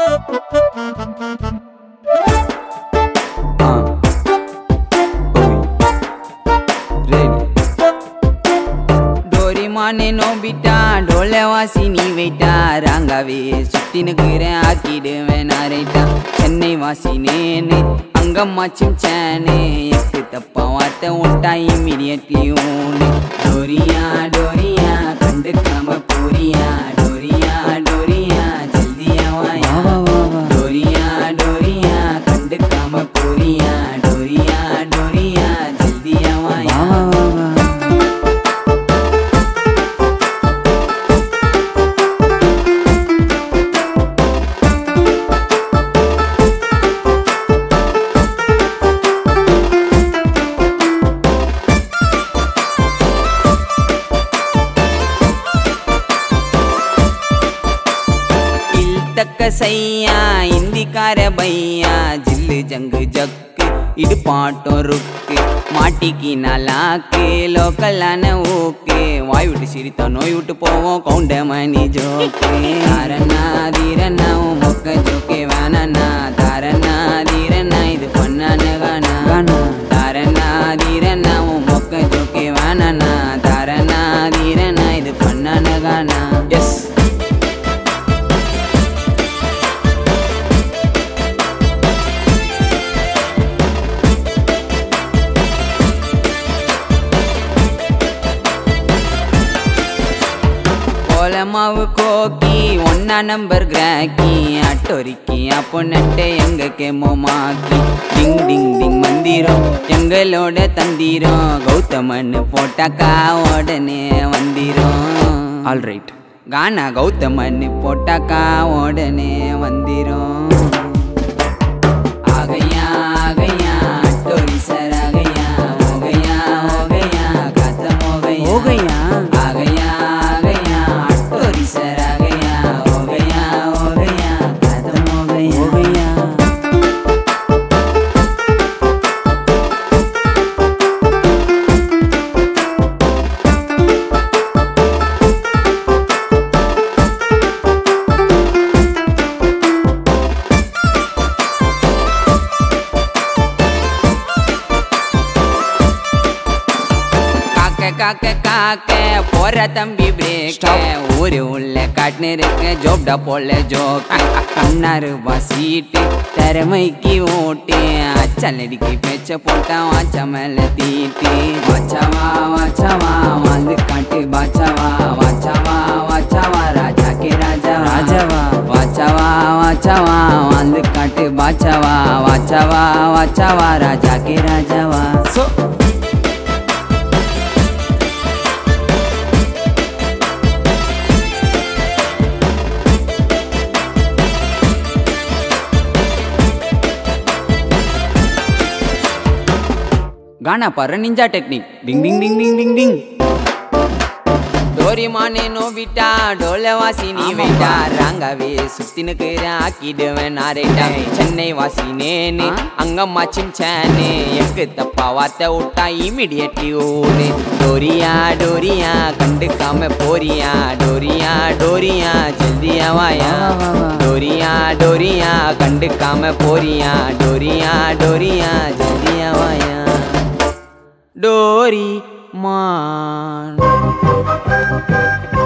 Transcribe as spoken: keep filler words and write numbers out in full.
மானே நோபிட்டா டோல வாசி நீ வைட்டா ராங்காவே சுத்தி நிக்கிறேன் ஆக்கிடுவேன் நாரைட்டா சென்னை வாசி நேனே அங்கம்மாச்சும் சேனே எக்கு தப்பா வார்த்தை விட்டா இம்மிடியட்லி ஊனே டோரியா டோரியா கண்டுக்காம போரியா டோரியா டோரியா ஜல்தியா வாயா டோரியா டோரியா கண்டுக்காம போரியா டோரியா டோரியா ஜல்தியா வாயா சையா இந்திக்கார பையா ஜில்லு ஜங்கு ஜக்கு இடு பாட்டம் ருக்கு மாட்டிக்கு நலாக்கு லோக்கலான ஓக்கு வாய் விட்டு சிரித்தா நோய் விட்டு போவோம் கவுண்ட மணி ஜோக்கு தாரண்ணா தீரண்ணா மொக்க ஜோக்கே வேணண்ணா தாரண்ணா தீரண்ணா இது பண்ணான கானா கானா தாரண்ணா தீரண்ணா மொக்க ஜோக்கே வேணண்ணா தாரண்ணா தீரண்ணா இது பண்ணான கானா எஸ் மாவு கோக்கி ஒன்னா நம்பர் கிராக்கி அட்டோரிக்கி அப்போ நட்டை எங்க கேமோமாக்கி டிங் டிங் டிங் மந்திரம் எங்களோட தந்திரம் கௌதமன்னு போட்டாக்கா உடனே வந்திரும் ஆல்ரைட் கானா கௌதமன்னு போட்டாக்கா உடனே வந்திரும் ஆகையா ஆகையா அட்டோரி சார் ஆகையா ஓகையா ஓகையா காத்த மோகையா ஓகையா ஆகையா காக்க காக்க போற தம்பி பிரேக் ஊரு உள்ள காட்டுன்னு இருக்க ஜோப்டா போல ஜோக் கண்ணாறு சீட்டு திறமைக்கு ஓட்டு அச்சலடிக்கு பேச்ச போட்டா வாச்சா மேல தீட்டு வாச்சாவா வாச்சாவா வந்து காட்டு பாச்சாவா வாச்சாவா வாச்சாவா ராஜா கே ராஜா ராஜாவா வாச்சாவா வாச்சாவா வந்து காட்டு பாச்சாவா வாச்சாவா வாச்சாவா ராஜா கே ராஜாவா சோ गाना पर निंजा टेक्निक डिंग डिंग डिंग डिंग डिंग डिंग डोरी माने नोबिटा डोले वासी नी वेटा रांगावे सुत्ती निक्किरेन आक्किडुवेन नारेटा சென்னை வாசி நேனே அங்கம்மாச்சும் சேனே எக்கு தப்பா வார்த்தை விட்டா இமிடியட்லி ஓடு டோரியா டோரியா கண்டுக்காம போரியா டோரியா டோரியா ஜல்தியா வாயா டோரியா டோரியா கண்டுக்காம போரியா டோரியா டோரியா ஜல்தியா வாயா डोरी मान।